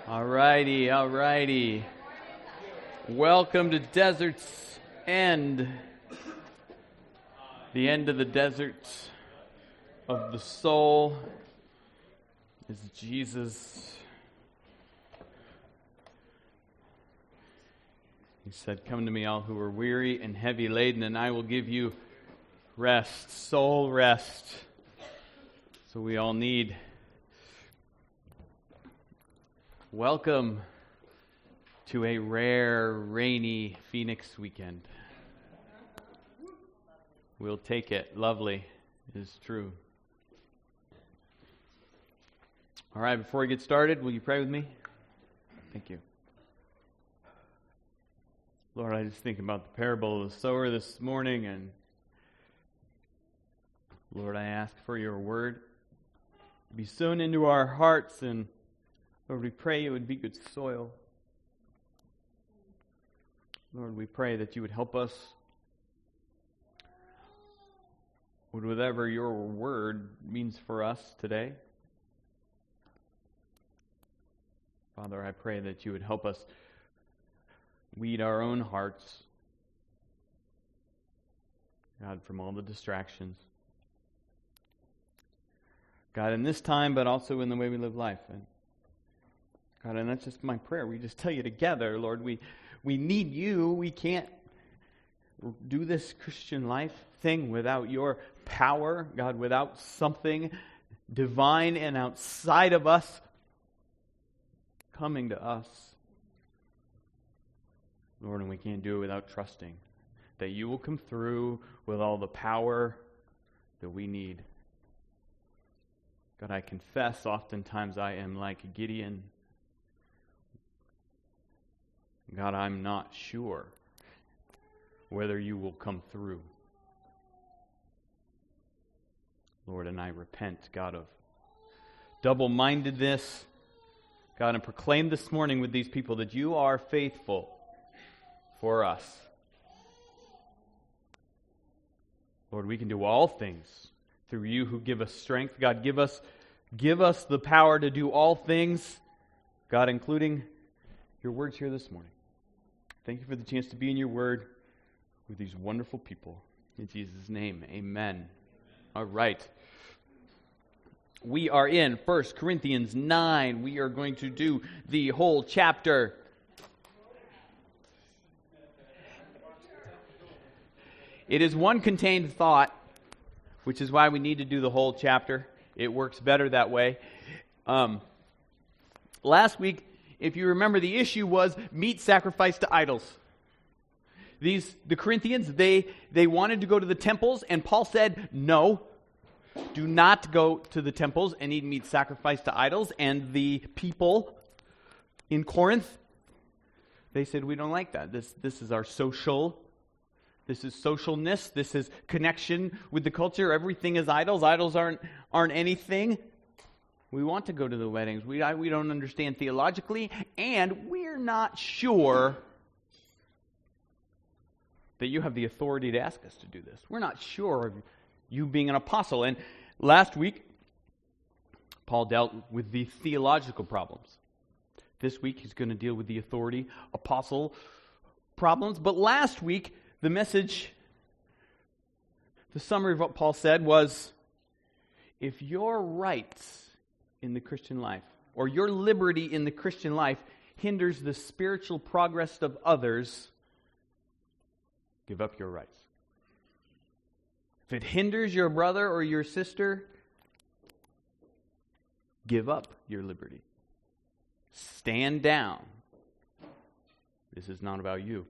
All righty. Welcome to Desert's End. The end of the desert of the soul is Jesus. He said, "Come to me, all who are weary and heavy laden, and I will give you rest, soul rest." So we all need. Welcome to a rare, rainy Phoenix weekend. We'll take it. Lovely. It is true. All right, before we get started, will you pray with me? Thank you. Lord, I just think about the parable of the sower this morning, and Lord, I ask for your word to be sown into our hearts, and Lord, we pray it would be good soil. Lord, we pray that you would help us with whatever your word means for us today. Father, I pray that you would help us weed our own hearts, God, from all the distractions. God, in this time, but also in the way we live life. And God, and that's just my prayer. We just tell you together, Lord, we need you. We can't do this Christian life thing without your power, God, without something divine and outside of us coming to us. Lord, and we can't do it without trusting that you will come through with all the power that we need. God, I confess oftentimes I am like Gideon. God, I'm not sure whether you will come through. Lord, and I repent, God, of double-mindedness. God, and proclaim this morning with these people that you are faithful for us. Lord, we can do all things through you who give us strength. God, give us the power to do all things, God, including your words here this morning. Thank you for the chance to be in your word with these wonderful people. In Jesus' name, amen. All right. We are in 1 Corinthians 9. We are going to do the whole chapter. It is one contained thought, which is why we need to do the whole chapter. It works better that way. Last week, if you remember, the issue was meat sacrificed to idols. The Corinthians, they wanted to go to the temples, and Paul said, no, do not go to the temples and eat meat sacrificed to idols. And the people in Corinth, they said, we don't like that. This is our social. This is socialness. This is connection with the culture. Everything is idols. Idols aren't anything. We want to go to the weddings. We don't understand theologically, and we're not sure that you have the authority to ask us to do this. We're not sure of you being an apostle. And last week, Paul dealt with the theological problems. This week, he's going to deal with the authority, apostle problems. But last week, the message, the summary of what Paul said was, if your rights in the Christian life, or your liberty in the Christian life, hinders the spiritual progress of others, give up your rights. If it hinders your brother or your sister, give up your liberty. Stand down. This is not about you.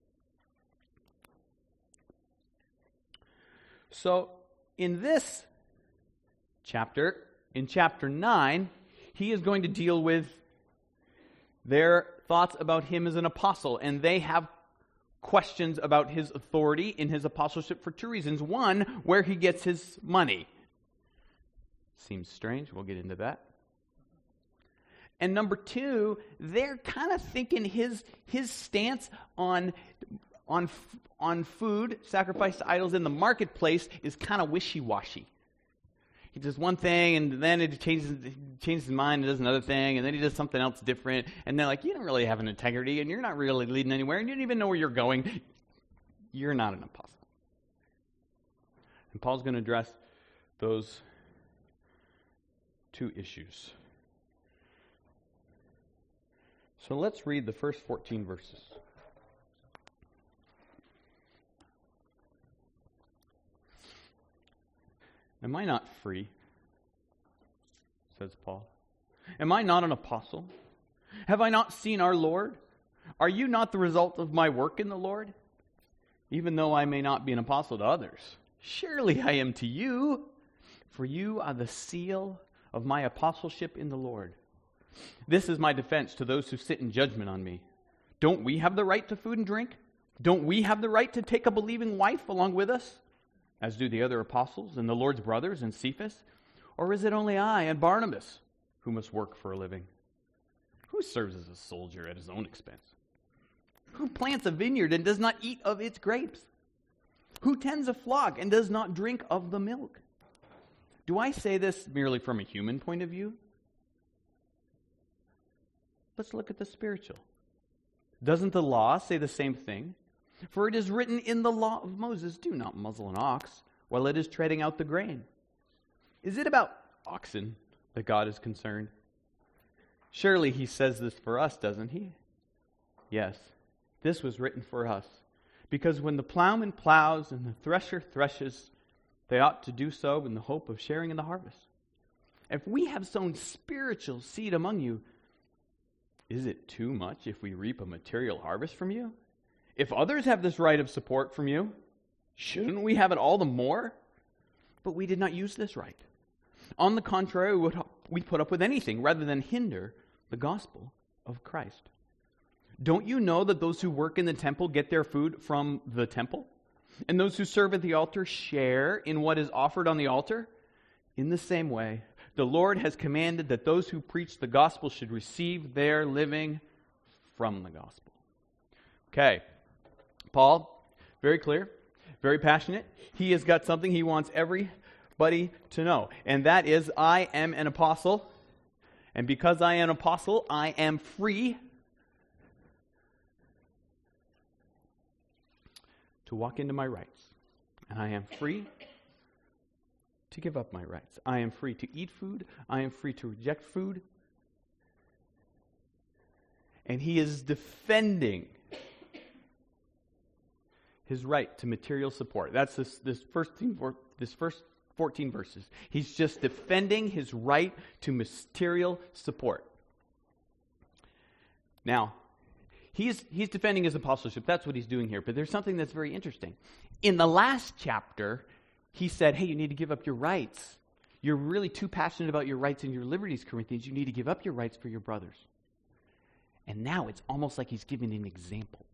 So, in this chapter, in chapter 9, he is going to deal with their thoughts about him as an apostle, and they have questions about his authority in his apostleship for two reasons. One, where he gets his money. Seems strange. We'll get into that. And number two, they're kind of thinking his stance on food sacrificed to idols in the marketplace is kind of wishy-washy. He does one thing, and then it changes his mind and does another thing, and then he does something else different. And they're like, you don't really have an integrity, and you're not really leading anywhere, and you don't even know where you're going. You're not an apostle. And Paul's going to address those two issues. So let's read the first 14 verses. Am I not free? Says Paul. Am I not an apostle? Have I not seen our Lord? Are you not the result of my work in the Lord? Even though I may not be an apostle to others, surely I am to you, for you are the seal of my apostleship in the Lord. This is my defense to those who sit in judgment on me. Don't we have the right to food and drink? Don't we have the right to take a believing wife along with us, as do the other apostles and the Lord's brothers and Cephas? Or is it only I and Barnabas who must work for a living? Who serves as a soldier at his own expense? Who plants a vineyard and does not eat of its grapes? Who tends a flock and does not drink of the milk? Do I say this merely from a human point of view? Let's look at the spiritual. Doesn't the law say the same thing? For it is written in the law of Moses, do not muzzle an ox while it is treading out the grain. Is it about oxen that God is concerned? Surely he says this for us, doesn't he? Yes, this was written for us, because when the plowman plows and the thresher threshes, they ought to do so in the hope of sharing in the harvest. If we have sown spiritual seed among you, is it too much if we reap a material harvest from you? If others have this right of support from you, shouldn't we have it all the more? But we did not use this right. On the contrary, we put up with anything rather than hinder the gospel of Christ. Don't you know that those who work in the temple get their food from the temple? And those who serve at the altar share in what is offered on the altar? In the same way, the Lord has commanded that those who preach the gospel should receive their living from the gospel. Okay. Paul, very clear, very passionate. He has got something he wants everybody to know. And that is, I am an apostle. And because I am an apostle, I am free to walk into my rights. And I am free to give up my rights. I am free to eat food. I am free to reject food. And he is defending his right to material support. That's this first 14 verses. He's just defending his right to material support. Now, he's defending his apostleship. That's what he's doing here. But there's something that's very interesting. In the last chapter, he said, hey, you need to give up your rights. You're really too passionate about your rights and your liberties, Corinthians. You need to give up your rights for your brothers. And now it's almost like he's giving an example.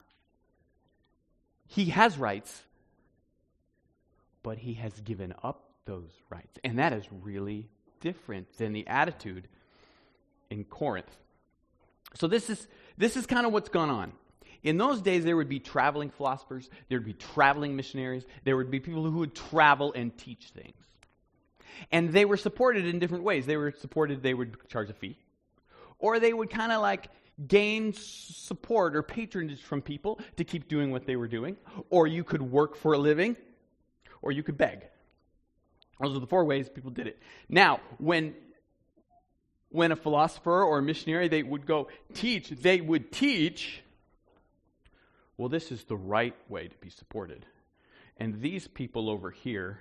He has rights, but he has given up those rights. And that is really different than the attitude in Corinth. So this is kind of what's gone on. In those days, there would be traveling philosophers, there would be traveling missionaries, there would be people who would travel and teach things. And they were supported in different ways. They would charge a fee. Or they would kind of like gain support or patronage from people to keep doing what they were doing. Or you could work for a living, or you could beg. Those are the four ways people did it. Now, when a philosopher or a missionary, they would go teach, they would teach, well, this is the right way to be supported. And these people over here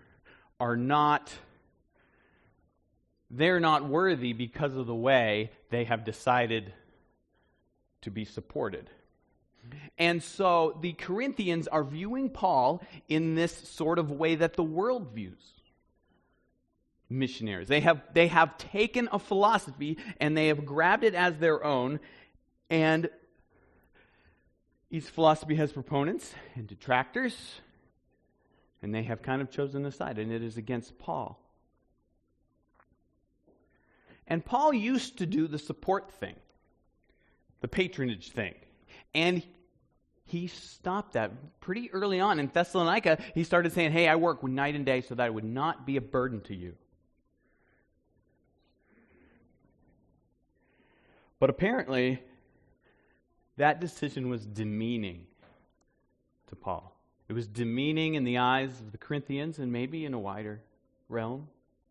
they're not worthy because of the way they have decided to be supported. And so the Corinthians are viewing Paul in this sort of way that the world views missionaries. They have taken a philosophy and they have grabbed it as their own, and each philosophy has proponents and detractors, and they have kind of chosen a side, and it is against Paul. And Paul used to do the support thing, the patronage thing, and he stopped that pretty early on. In Thessalonica, he started saying, hey, I work night and day so that I would not be a burden to you. But apparently, that decision was demeaning to Paul. It was demeaning in the eyes of the Corinthians and maybe in a wider realm.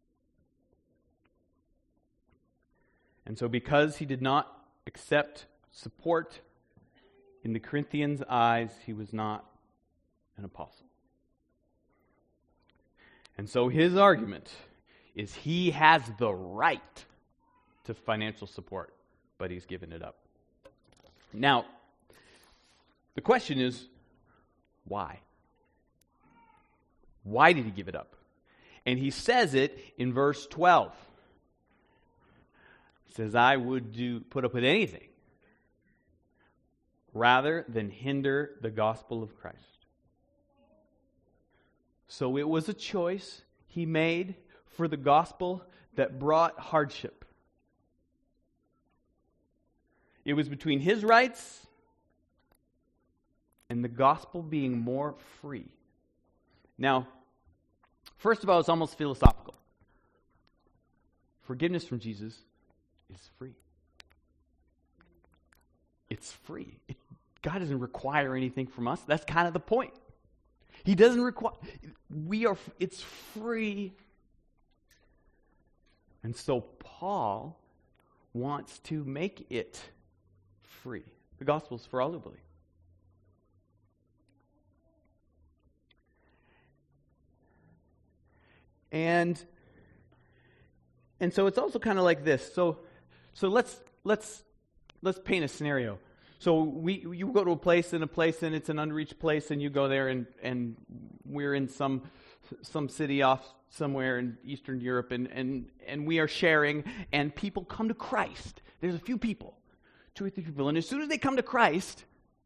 And so because he did not accept support in the Corinthians' eyes, he was not an apostle. And so his argument is he has the right to financial support, but he's given it up. Now, the question is, why? Why did he give it up? And he says it in verse 12. He says, I would put up with anything rather than hinder the gospel of Christ. So it was a choice he made for the gospel that brought hardship. It was between his rights and the gospel being more free. Now, first of all, it's almost philosophical. Forgiveness from Jesus is free. It's free. God doesn't require anything from us. That's kind of the point. He doesn't require. It's free. And so Paul wants to make it free. The gospel is for all who believe. And so it's also kind of like this. So let's paint a scenario. So you go to a place and it's an unreached place, and you go there and we're in some city off somewhere in Eastern Europe, and we are sharing, and people come to Christ. There's a few people, 2 or 3 people, and as soon as they come to Christ,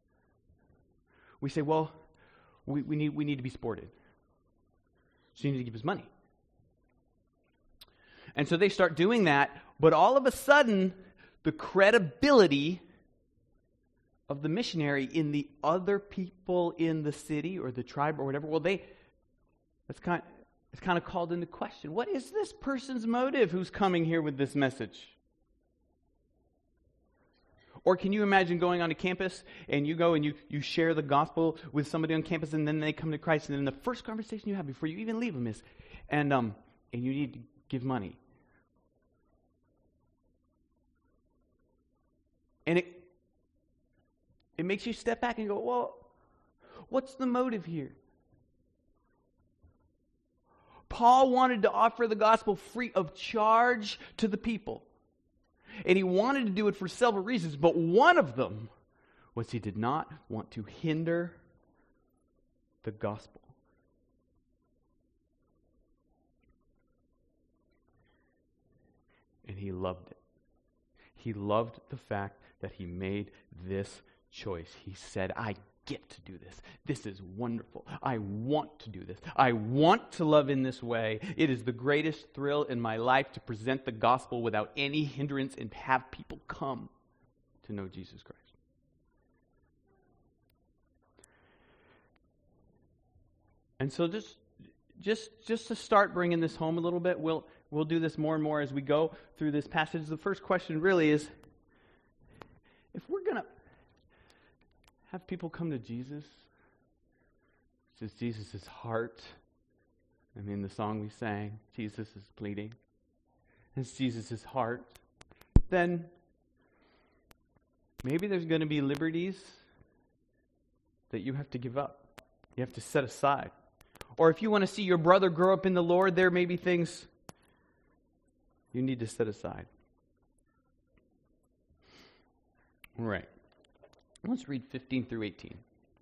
we say, well, we need to be supported. So you need to give us money. And so they start doing that, but all of a sudden, the credibility of the missionary in the other people in the city or the tribe or whatever, well, it's kind of called into question. What is this person's motive who's coming here with this message? Or can you imagine going onto campus and you go and you share the gospel with somebody on campus, and then they come to Christ, and then the first conversation you have before you even leave them is, and you need to give money. And it makes you step back and go, well, what's the motive here? Paul wanted to offer the gospel free of charge to the people. And he wanted to do it for several reasons, but one of them was he did not want to hinder the gospel. And he loved it. He loved the fact that he made this choice. He said, I get to do this. This is wonderful. I want to do this. I want to love in this way. It is the greatest thrill in my life to present the gospel without any hindrance and have people come to know Jesus Christ. And so just to start bringing this home a little bit, we'll do this more and more as we go through this passage. The first question really is, if we're going to have people come to Jesus, it's Jesus' heart. I mean, the song we sang, Jesus is pleading. It's Jesus' heart. Then maybe there's going to be liberties that you have to give up. You have to set aside. Or if you want to see your brother grow up in the Lord, there may be things you need to set aside. All right. Let's read 15 through 18.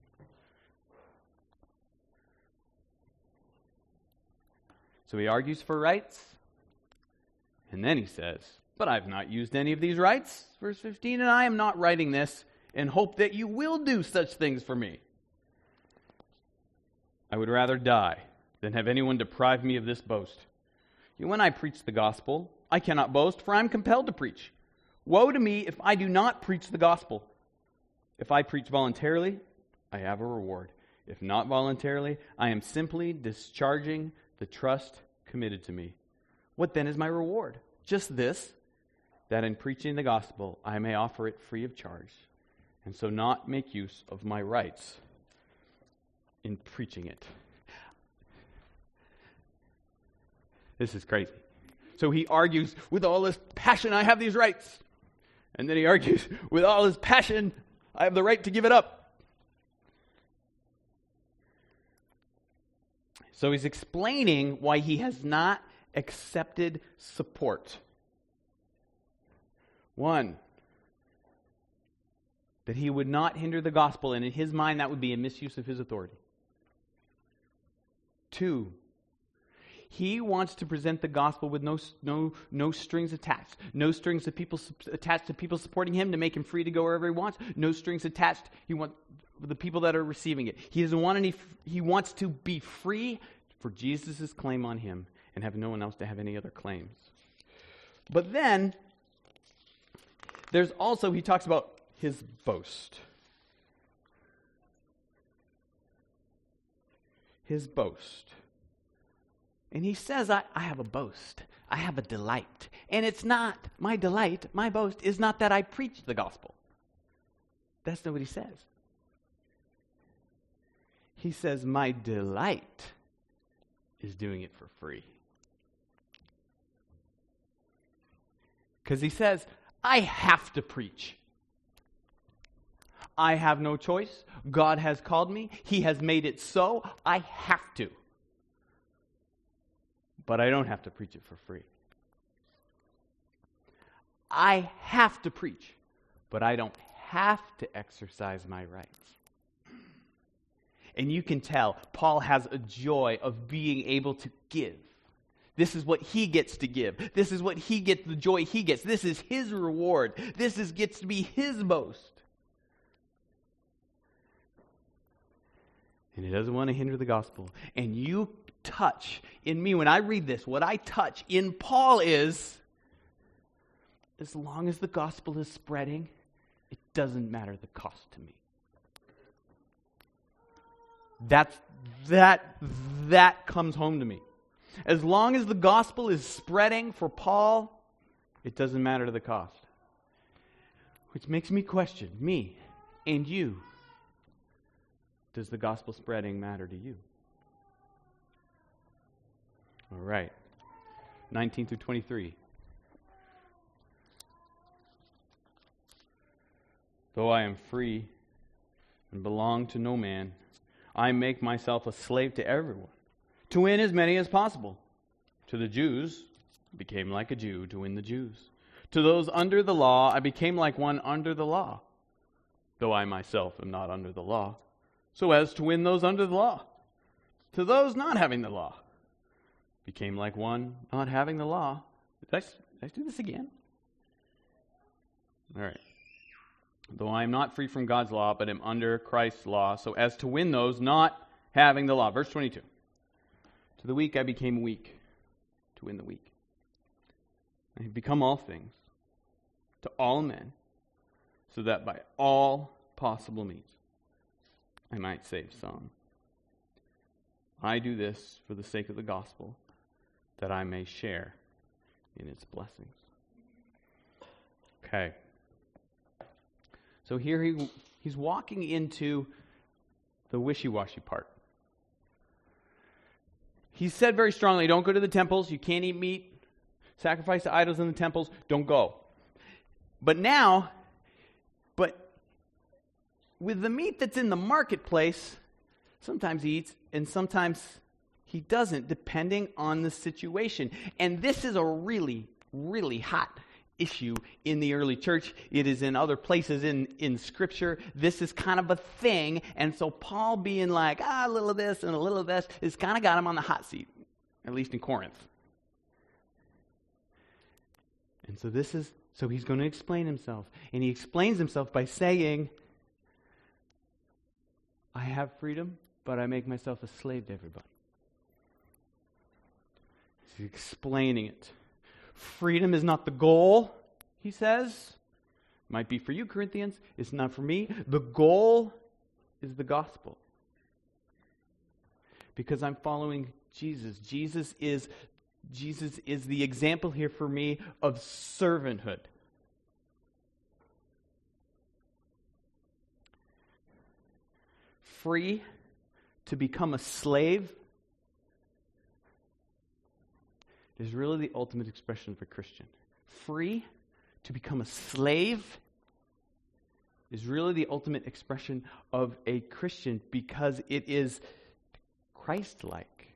So he argues for rights, and then he says, but I've not used any of these rights. Verse 15, and I am not writing this in hope that you will do such things for me. I would rather die than have anyone deprive me of this boast. When I preach the gospel, I cannot boast, for I am compelled to preach. Woe to me if I do not preach the gospel. If I preach voluntarily, I have a reward. If not voluntarily, I am simply discharging the trust committed to me. What then is my reward? Just this, that in preaching the gospel I may offer it free of charge, and so not make use of my rights in preaching it. This is crazy. So he argues with all his passion, I have these rights. And then he argues with all his passion, I have the right to give it up. So he's explaining why he has not accepted support. One, that he would not hinder the gospel, and in his mind that would be a misuse of his authority. Two, he wants to present the gospel with no strings attached. No strings of people attached to people supporting him to make him free to go wherever he wants. No strings attached. He wants the people that are receiving it. He doesn't want any. He wants to be free for Jesus' claim on him and have no one else to have any other claims. But then there's also, he talks about his boast. His boast. And he says, I have a boast. I have a delight. And it's not my delight, my boast is not that I preach the gospel. That's not what he says. He says, my delight is doing it for free. Because he says, I have to preach. I have no choice. God has called me. He has made it so. I have to. But I don't have to preach it for free. I have to preach, but I don't have to exercise my rights. And you can tell Paul has a joy of being able to give. This is what he gets to give. This is what he gets, the joy he gets. This is his reward. Gets to be his boast. And he doesn't want to hinder the gospel. And you touch in me, when I read this, what I touch in Paul is, as long as the gospel is spreading, it doesn't matter the cost to me. That comes home to me. As long as the gospel is spreading for Paul, it doesn't matter the cost. Which makes me question, me and you, does the gospel spreading matter to you? All right. 19 through 23. Though I am free and belong to no man, I make myself a slave to everyone, to win as many as possible. To the Jews, I became like a Jew to win the Jews. To those under the law, I became like one under the law, though I myself am not under the law, so as to win those under the law. To those not having the law, became like one not having the law. Did I do this again? All right. Though I am not free from God's law, but am under Christ's law, so as to win those not having the law. Verse 22. To the weak I became weak, to win the weak. I have become all things to all men, so that by all possible means I might save some. I do this for the sake of the gospel, that I may share in its blessings. Okay. So here he's walking into the wishy-washy part. He said very strongly, don't go to the temples, you can't eat meat, sacrifice to idols in the temples, don't go. But with the meat that's in the marketplace, sometimes he eats and sometimes he doesn't, depending on the situation. And this is a really, really hot issue in the early church. It is in other places in Scripture. This is kind of a thing. And so Paul being like, a little of this and a little of this, has kind of got him on the hot seat, at least in Corinth. And so he's going to explain himself. And he explains himself by saying, I have freedom, but I make myself a slave to everybody. He's explaining it. Freedom is not the goal, he says. Might be for you, Corinthians. It's not for me. The goal is the gospel. Because I'm following Jesus. Jesus is the example here for me of servanthood. free to become a slave is really the ultimate expression of a Christian. Free to become a slave is really the ultimate expression of a Christian because it is Christ-like.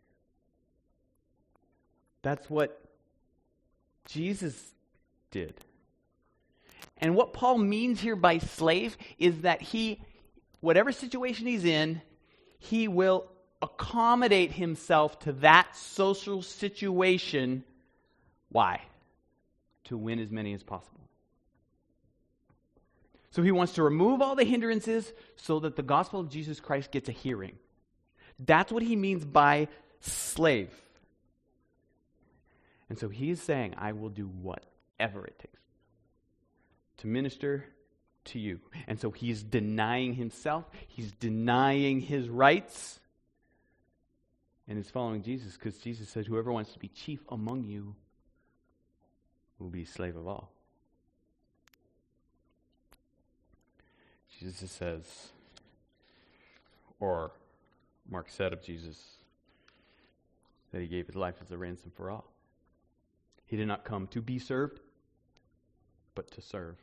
That's what Jesus did. And what Paul means here by slave is that whatever situation he's in, he will accommodate himself to that social situation. Why? To win as many as possible. So he wants to remove all the hindrances so that the gospel of Jesus Christ gets a hearing. That's what he means by slave. And so he is saying, I will do whatever it takes to minister to you. And so he's denying himself. He's denying his rights. And is following Jesus because Jesus said, whoever wants to be chief among you will be slave of all. Jesus says, or Mark said of Jesus, that he gave his life as a ransom for all. He did not come to be served, but to serve.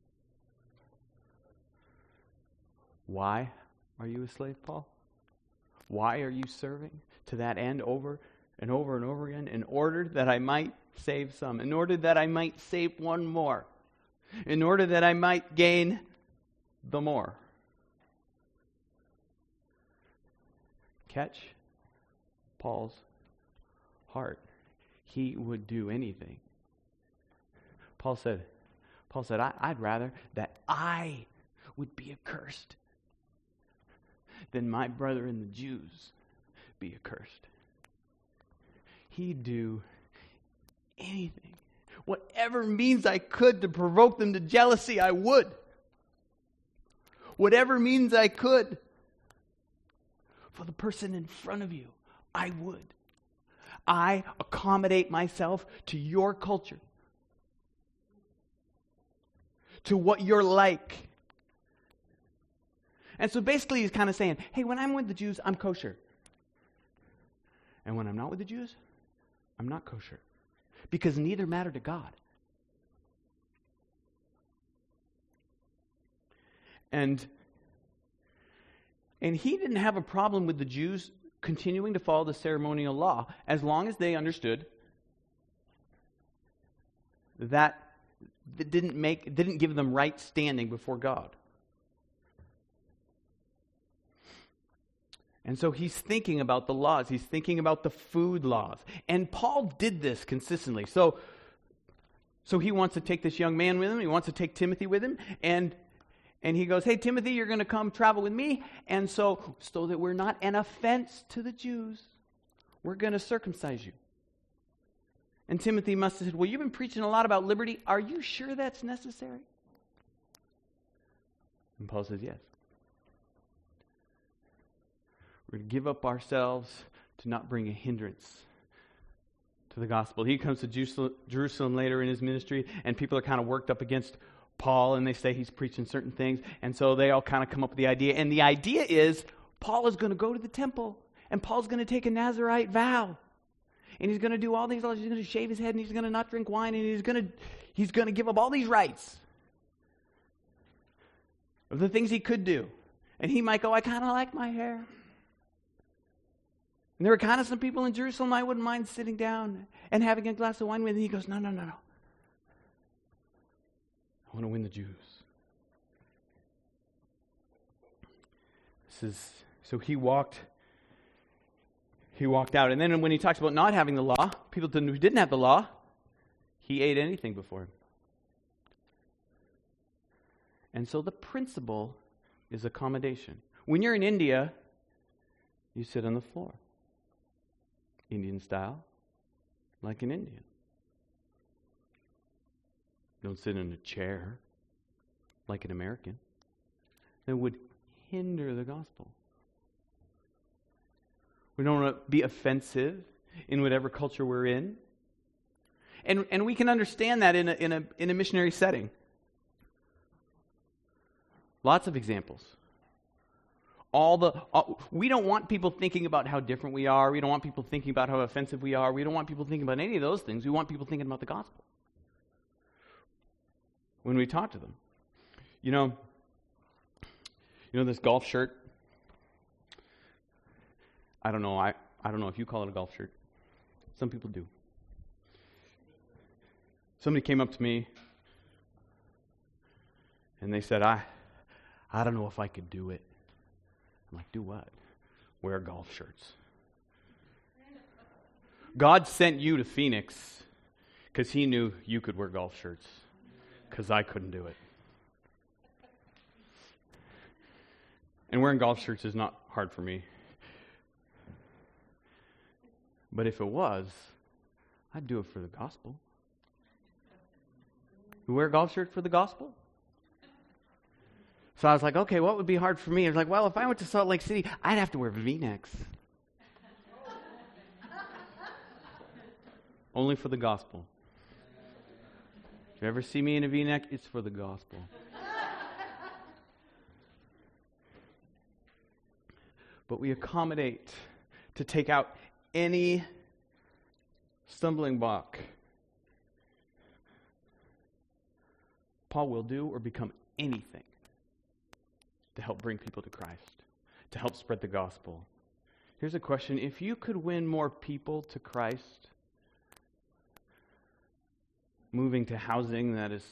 Why are you a slave, Paul? Why are you serving to that end over and over and over again? In order that I might save some. In order that I might save one more. In order that I might gain the more. Catch Paul's heart. He would do anything. Paul said, I'd rather that I would be accursed than my brethren the Jews be accursed. He'd do anything. Whatever means I could to provoke them to jealousy, I would. Whatever means I could for the person in front of you, I would. I accommodate myself to your culture, to what you're like. And so basically he's kind of saying, hey, when I'm with the Jews, I'm kosher. And when I'm not with the Jews, I'm not kosher. Because neither matter to God. And he didn't have a problem with the Jews continuing to follow the ceremonial law as long as they understood that it didn't give them right standing before God. And so he's thinking about the laws. He's thinking about the food laws. And Paul did this consistently. So he wants to take this young man with him. He wants to take Timothy with him. And he goes, hey, Timothy, you're going to come travel with me. And so that we're not an offense to the Jews, we're going to circumcise you. And Timothy must have said, well, you've been preaching a lot about liberty. Are you sure that's necessary? And Paul says, yes. We're going to give up ourselves to not bring a hindrance to the gospel. He comes to Jerusalem later in his ministry, and people are kind of worked up against Paul, and they say he's preaching certain things, and so they all kind of come up with the idea. And the idea is Paul is going to go to the temple, and Paul's going to take a Nazirite vow, and he's going to do all these laws. He's going to shave his head, and he's going to not drink wine, and he's going to give up all these rights of the things he could do. And he might go, I kind of like my hair. And there were kind of some people in Jerusalem I wouldn't mind sitting down and having a glass of wine with. And he goes, no. I want to win the Jews. So he walked out. And then when he talks about not having the law, people who didn't have the law, he ate anything before him. And so the principle is accommodation. When you're in India, you sit on the floor. Indian style, like an Indian. Don't sit in a chair like an American. That would hinder the gospel. We don't want to be offensive in whatever culture we're in. And we can understand that in a missionary setting. Lots of examples. We don't want people thinking about how different we are. We don't want people thinking about how offensive we are. We don't want people thinking about any of those things. We want people thinking about the gospel when we talk to them. You know this golf shirt? I don't know. I don't know if you call it a golf shirt. Some people do. Somebody came up to me and they said, I don't know if I could do it. I'm like, do what? Wear golf shirts. God sent you to Phoenix because he knew you could wear golf shirts, because I couldn't do it. And wearing golf shirts is not hard for me. But if it was, I'd do it for the gospel. You wear a golf shirt for the gospel? So I was like, okay, what would be hard for me? I was like, well, if I went to Salt Lake City, I'd have to wear V-necks. Only for the gospel. If you ever see me in a V-neck, it's for the gospel. But we accommodate to take out any stumbling block. Paul will do or become anything to help bring people to Christ, to help spread the gospel. Here's a question. If you could win more people to Christ, moving to housing that is,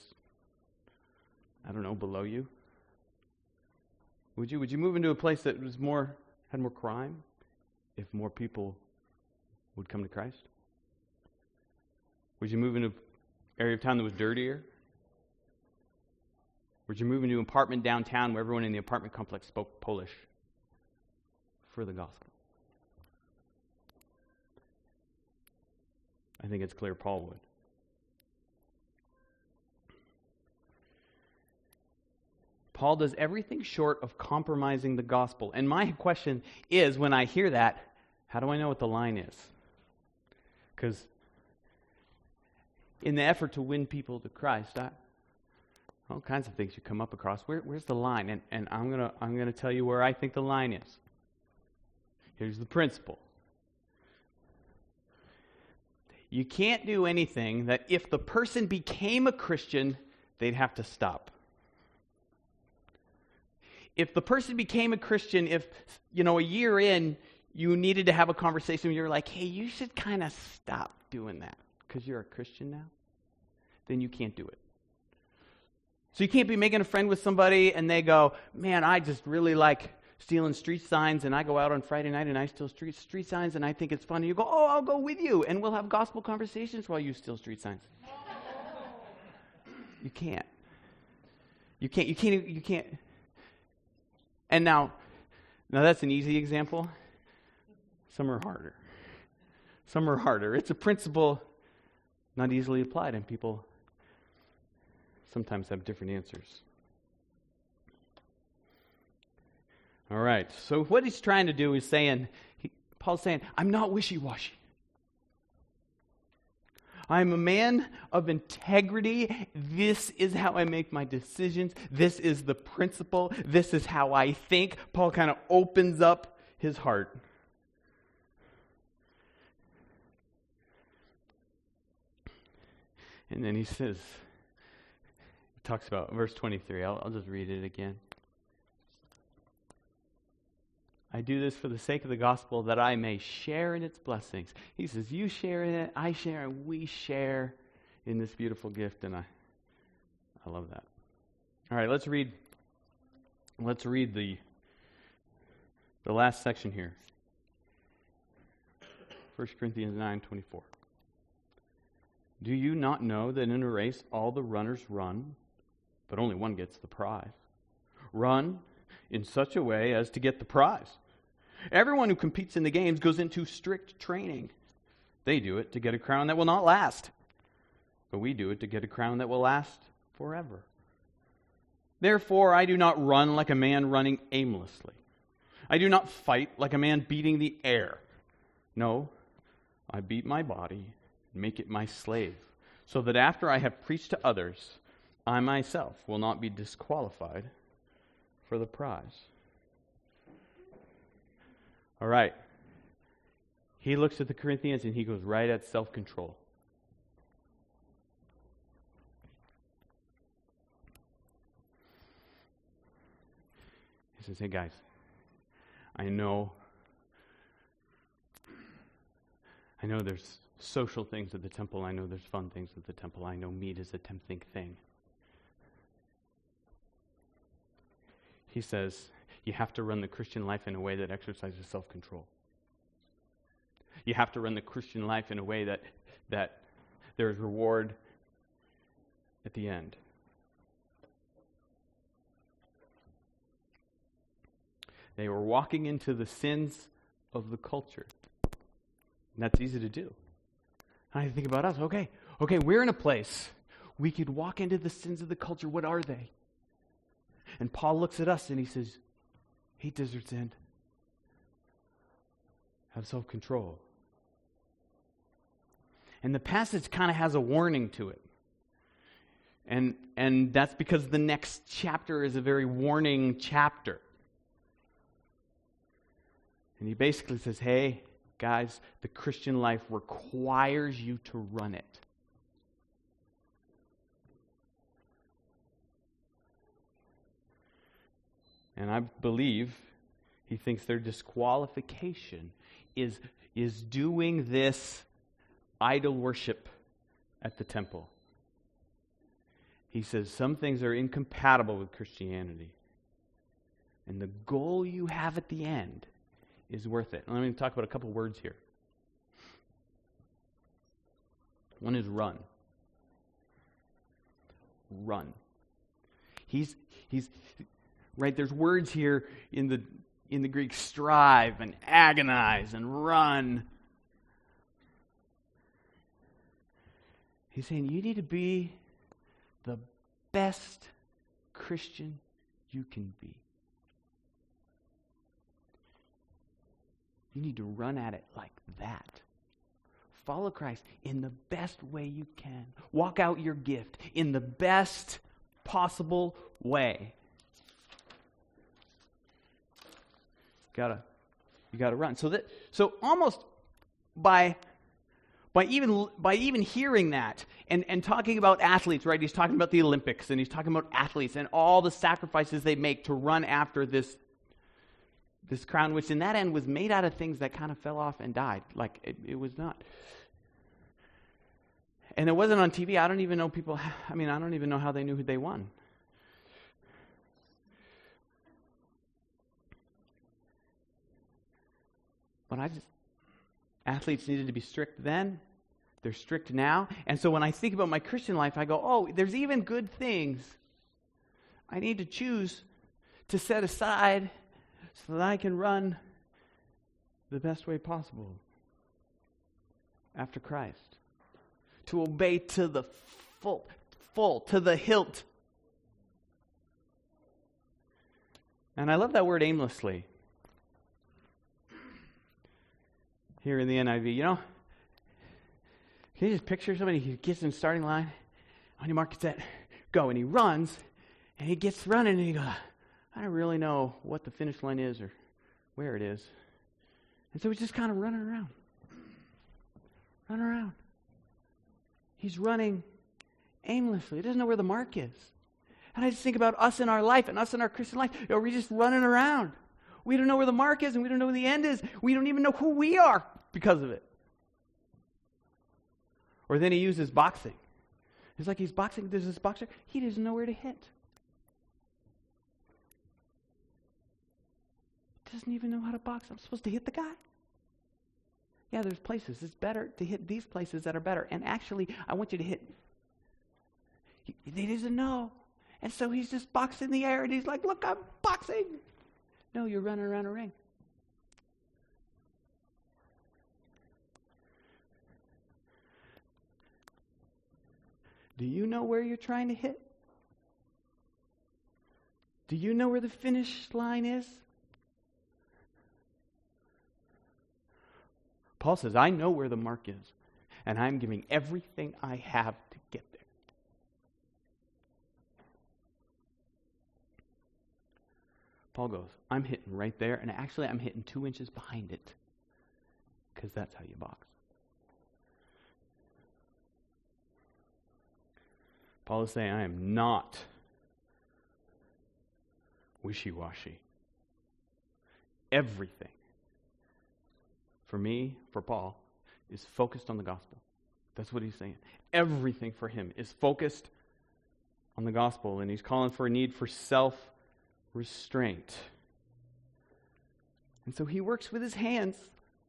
below you, would you move into a place that was had more crime if more people would come to Christ? Would you move into an area of town that was dirtier? Would you move into an apartment downtown where everyone in the apartment complex spoke Polish for the gospel? I think it's clear Paul would. Paul does everything short of compromising the gospel. And my question is, when I hear that, how do I know what the line is? Because in the effort to win people to Christ, all kinds of things you come up across. Where's the line? And I'm gonna tell you where I think the line is. Here's the principle. You can't do anything that if the person became a Christian, they'd have to stop. If the person became a Christian, if, a year in, you needed to have a conversation where you're like, hey, you should kind of stop doing that because you're a Christian now, then you can't do it. So you can't be making a friend with somebody and they go, man, I just really like stealing street signs, and I go out on Friday night and I steal street signs and I think it's fun. And you go, oh, I'll go with you and we'll have gospel conversations while you steal street signs. You can't. You can't. And now that's an easy example. Some are harder. It's a principle not easily applied, and people sometimes have different answers. All right, so what he's trying to do is Paul's saying, I'm not wishy-washy. I'm a man of integrity. This is how I make my decisions. This is the principle. This is how I think. Paul kind of opens up his heart. And then he talks about verse 23. I'll just read it again. I do this for the sake of the gospel, that I may share in its blessings. He says, you share in it, I share, and we share in this beautiful gift, and I love that. All right, let's read the last section here. 1 Corinthians 9:24. Do you not know that in a race all the runners run, but only one gets the prize? Run in such a way as to get the prize. Everyone who competes in the games goes into strict training. They do it to get a crown that will not last, but we do it to get a crown that will last forever. Therefore, I do not run like a man running aimlessly. I do not fight like a man beating the air. No, I beat my body and make it my slave, so that after I have preached to others, I myself will not be disqualified for the prize. All right. He looks at the Corinthians and he goes right at self-control. He says, hey guys, I know there's social things at the temple. I know there's fun things at the temple. I know meat is a tempting thing. He says, you have to run the Christian life in a way that exercises self-control. You have to run the Christian life in a way that there is reward at the end. They were walking into the sins of the culture. And that's easy to do. And I think about us. Okay, we're in a place. We could walk into the sins of the culture. What are they? And Paul looks at us and he says, hate desert sin. Have self-control. And the passage kind of has a warning to it. And that's because the next chapter is a very warning chapter. And he basically says, hey, guys, the Christian life requires you to run it. And I believe he thinks their disqualification is doing this idol worship at the temple. He says some things are incompatible with Christianity. And the goal you have at the end is worth it. Let me talk about a couple words here. One is run. Run. He's right, there's words here in the Greek, strive and agonize and run. He's saying you need to be the best Christian you can be. You need to run at it like that. Follow Christ in the best way you can. Walk out your gift in the best possible way. You gotta run. So almost by even hearing that and talking about athletes, right? He's talking about the Olympics and he's talking about athletes and all the sacrifices they make to run after this crown, which in that end was made out of things that kind of fell off and died. Like, it was not. And it wasn't on TV. I don't even know I don't even know how they knew who they won. But athletes needed to be strict then. They're strict now. And so when I think about my Christian life, I go, oh, there's even good things I need to choose to set aside so that I can run the best way possible after Christ. To obey to the full, to the hilt. And I love that word aimlessly. Here in the NIV, can you just picture somebody who gets in the starting line, on your mark, get set, go, and he runs, and he gets running, and he goes, I don't really know what the finish line is or where it is. And so he's just kind of running around. He's running aimlessly. He doesn't know where the mark is. And I just think about us in our life and us in our Christian life. We're just running around. We don't know where the mark is and we don't know where the end is. We don't even know who we are because of it. Or then he uses boxing. It's like he's boxing. There's this boxer. He doesn't know where to hit. Doesn't even know how to box. I'm supposed to hit the guy. Yeah, there's places. It's better to hit these places that are better. And actually, I want you to hit. He doesn't know. And so he's just boxing in the air and he's like, look, I'm boxing. No, you're running around a ring. Do you know where you're trying to hit? Do you know where the finish line is? Paul says, I know where the mark is, and I'm giving everything I have to get there. Paul goes, I'm hitting right there, and actually I'm hitting 2 inches behind it, because that's how you box. Paul is saying, I am not wishy-washy. Everything, for me, for Paul, is focused on the gospel. That's what he's saying. Everything for him is focused on the gospel, and he's calling for a need for self-restraint. And so he works with his hands.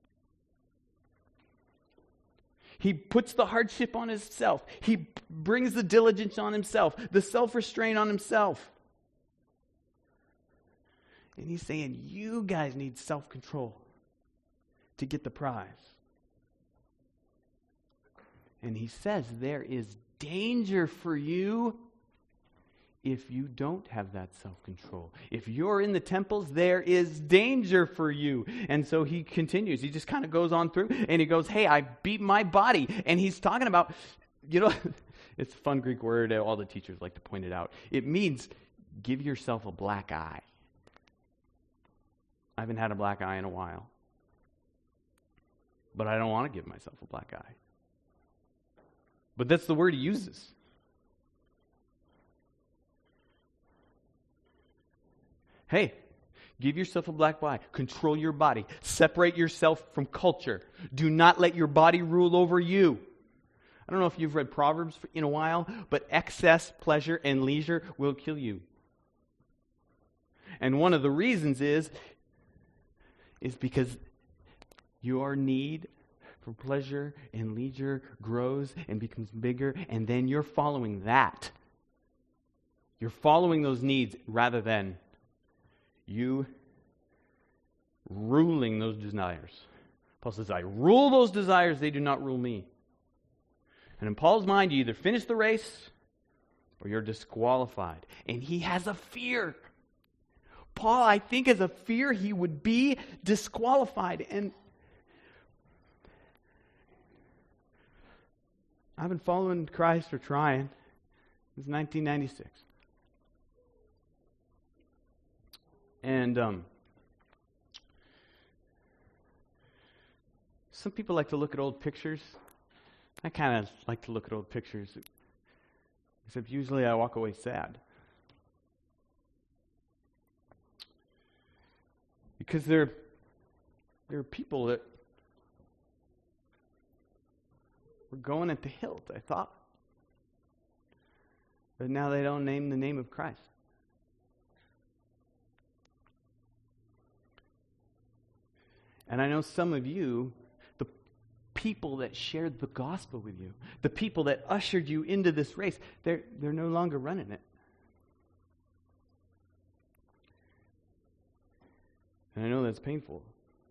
He puts the hardship on himself. He brings the diligence on himself, the self-restraint on himself. And he's saying, you guys need self-control to get the prize. And he says there is danger for you if you don't have that self-control. If you're in the temples, there is danger for you. And so he continues. He just kind of goes on through, and he goes, hey, I beat my body. And he's talking about, it's a fun Greek word. All the teachers like to point it out. It means give yourself a black eye. I haven't had a black eye in a while. But I don't want to give myself a black eye. But that's the word he uses. Hey, give yourself a black eye. Control your body. Separate yourself from culture. Do not let your body rule over you. I don't know if you've read Proverbs in a while, but excess pleasure and leisure will kill you. And one of the reasons is because your need for pleasure and leisure grows and becomes bigger, and then you're following that. You're following those needs rather than you ruling those desires. Paul says, I rule those desires, they do not rule me. And in Paul's mind, you either finish the race or you're disqualified. And he has a fear. Paul, I think, has a fear he would be disqualified. And I've been following Christ or trying since 1996. And some people like to look at old pictures. I kind of like to look at old pictures, except usually I walk away sad. Because there are people that were going at the hilt, I thought. But now they don't name the name of Christ. And I know some of you, the people that shared the gospel with you, the people that ushered you into this race, they're no longer running it. And I know that's painful.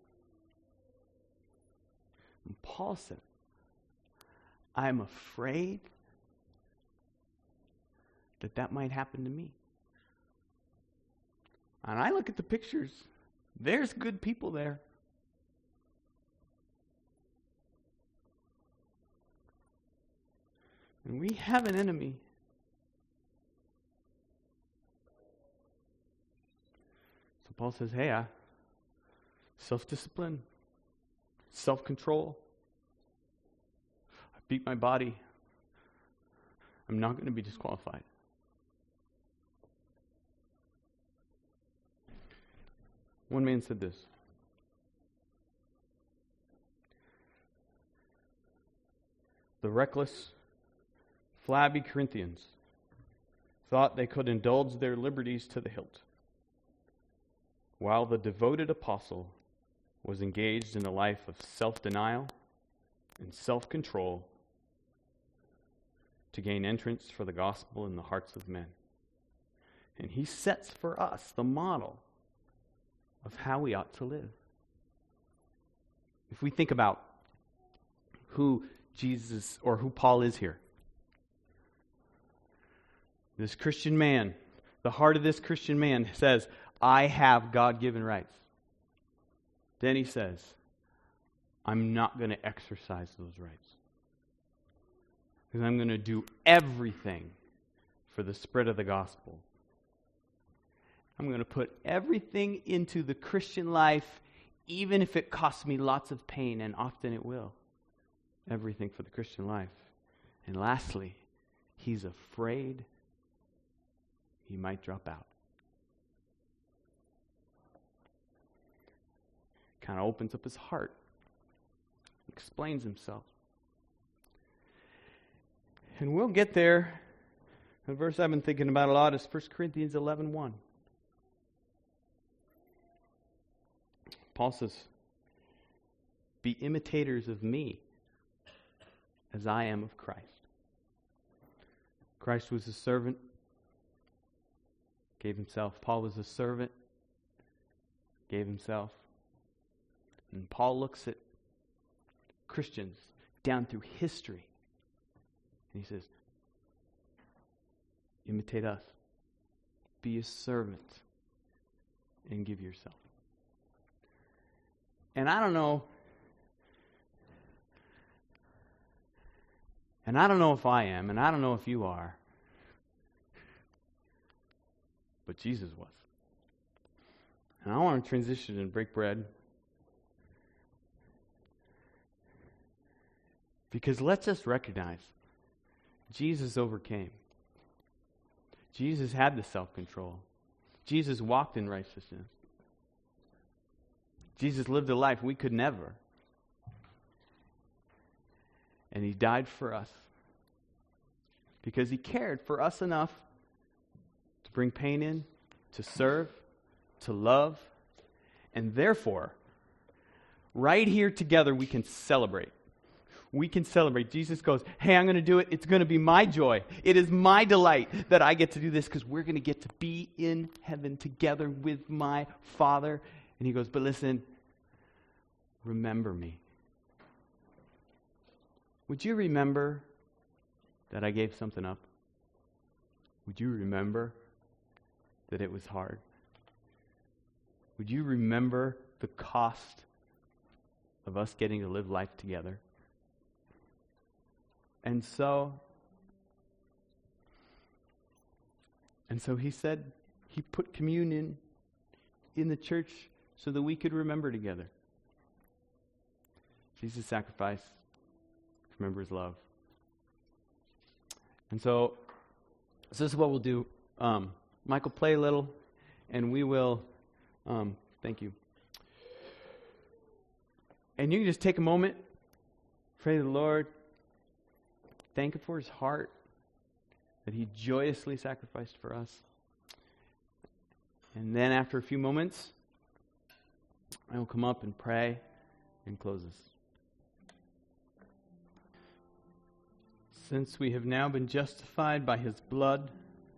And Paul said, I'm afraid that might happen to me. And I look at the pictures. There's good people there. And we have an enemy. So Paul says, hey, self-discipline, self-control. I beat my body. I'm not going to be disqualified. One man said this. The reckless, flabby Corinthians thought they could indulge their liberties to the hilt, while the devoted apostle was engaged in a life of self-denial and self-control to gain entrance for the gospel in the hearts of men. And he sets for us the model of how we ought to live. If we think about who Jesus or who Paul is here, this Christian man, the heart of this Christian man says, I have God-given rights. Then he says, I'm not going to exercise those rights. Because I'm going to do everything for the spread of the gospel. I'm going to put everything into the Christian life, even if it costs me lots of pain, and often it will. Everything for the Christian life. And lastly, he's afraid he might drop out. Kind of opens up his heart, explains himself. And we'll get there. The verse I've been thinking about a lot is 1 Corinthians 11:1. Paul says, "Be imitators of me as I am of Christ." Christ was a servant, gave himself. Paul was a servant, gave himself. And Paul looks at Christians down through history, and he says, imitate us. Be a servant and give yourself. And I don't know if I am, and I don't know if you are, but Jesus was. And I want to transition and break bread. Because let's just recognize, Jesus overcame. Jesus had the self-control. Jesus walked in righteousness. Jesus lived a life we could never. And he died for us. Because he cared for us enough to bring pain in, to serve, to love. And therefore, right here together we can celebrate. We can celebrate. Jesus goes, hey, I'm going to do it. It's going to be my joy. It is my delight that I get to do this because we're going to get to be in heaven together with my Father. And he goes, but listen, remember me. Would you remember that I gave something up? Would you remember that it was hard? Would you remember the cost of us getting to live life together? And so he said, he put communion in the church so that we could remember together. Jesus' sacrifice, remember his love. And so this is what we'll do. Michael, play a little, and we will, thank you. And you can just take a moment, pray to the Lord, thank him for his heart, that he joyously sacrificed for us. And then after a few moments, I will come up and pray and close us. Since we have now been justified by his blood,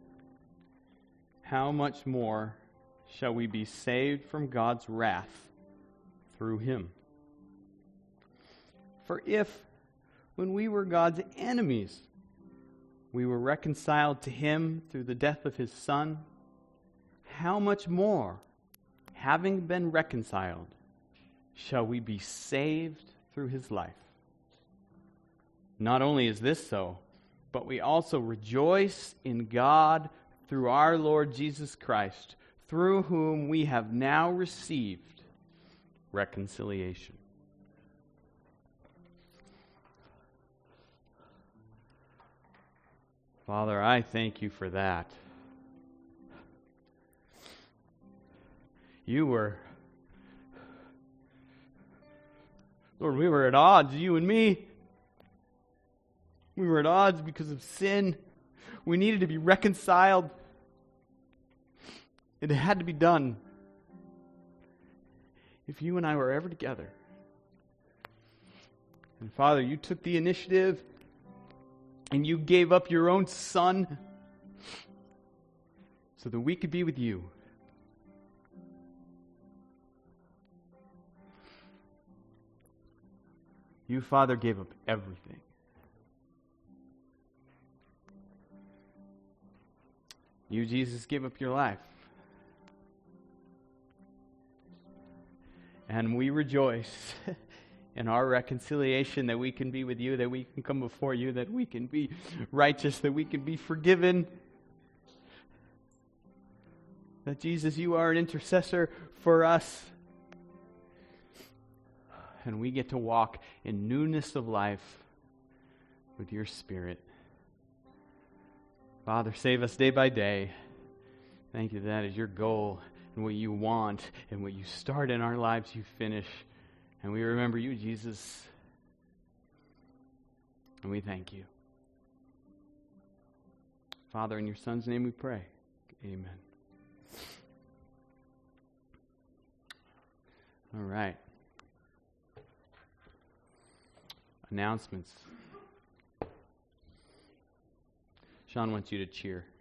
how much more shall we be saved from God's wrath through him? For if, when we were God's enemies, we were reconciled to him through the death of his Son, how much more, having been reconciled, shall we be saved through his life? Not only is this so, but we also rejoice in God through our Lord Jesus Christ, through whom we have now received reconciliation. Father, I thank you for that. Lord, we were at odds, you and me. We were at odds because of sin. We needed to be reconciled. It had to be done. If you and I were ever together. And Father, you took the initiative and you gave up your own Son so that we could be with you. You, Father, gave up everything. You, Jesus, gave up your life. And we rejoice in our reconciliation that we can be with you, that we can come before you, that we can be righteous, that we can be forgiven, That Jesus, you are an intercessor for us. And we get to walk in newness of life with your Spirit. Father, save us day by day. Thank you that is your goal and what you want and what you start in our lives, you finish. And we remember you, Jesus. And we thank you. Father, in your Son's name we pray. Amen. All right. Announcements. Sean wants you to cheer.